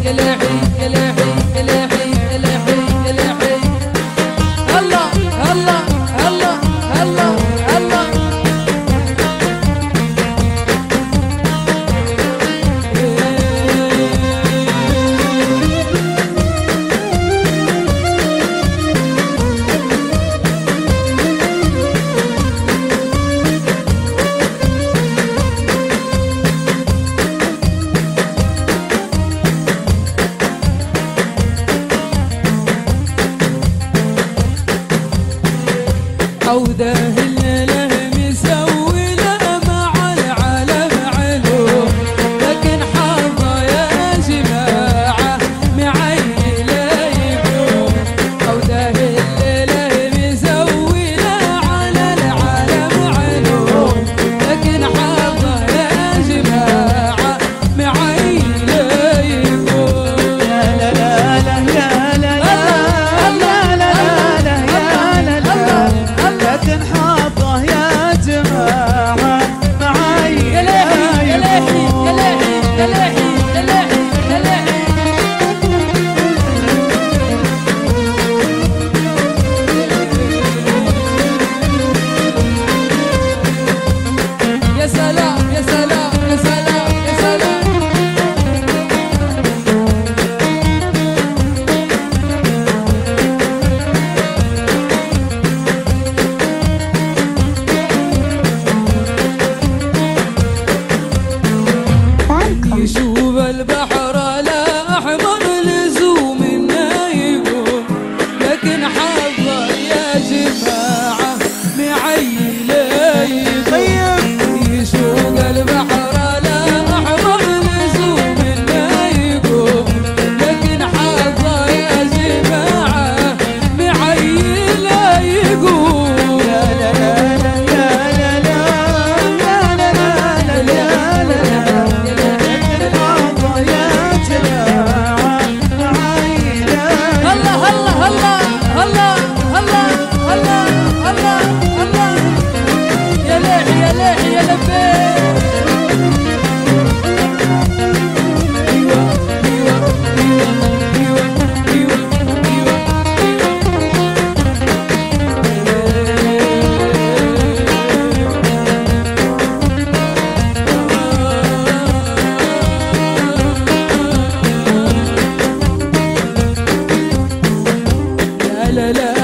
عوده الليله مسوي له مع العالم علوم، لكن حظه يا جماعه معيله يقوم. عوده الليله مسوي له على العالم علوم، لكن حظه يا جماعه معيله يقوم. لا لا لا لا لا لكن حظه يا جماعة معي يا ليحي يا ليحي يا ليحي يا ليحي يا ليحي يا ليحي. يا سلام يا سلام يا سلام يا سلام. يشوف البحر لا أحمر لزوم إنه يقوم، لكن حظه يا جماعة معيله يقوم. يشوف البحر لا أحمر لزوم إنه يقوم، لكن حظه يا جماعة معيله يقوم. لا لا لا لا لا لا لا لا لا لكن حظه يا جماعة معي. هلا هلا هلا هلا هلا هلا هلا هلا. يا ليحي يا ليحي يا لبيك. ايوه ايوه ايوه ايوه ايوه ايوه. لا لا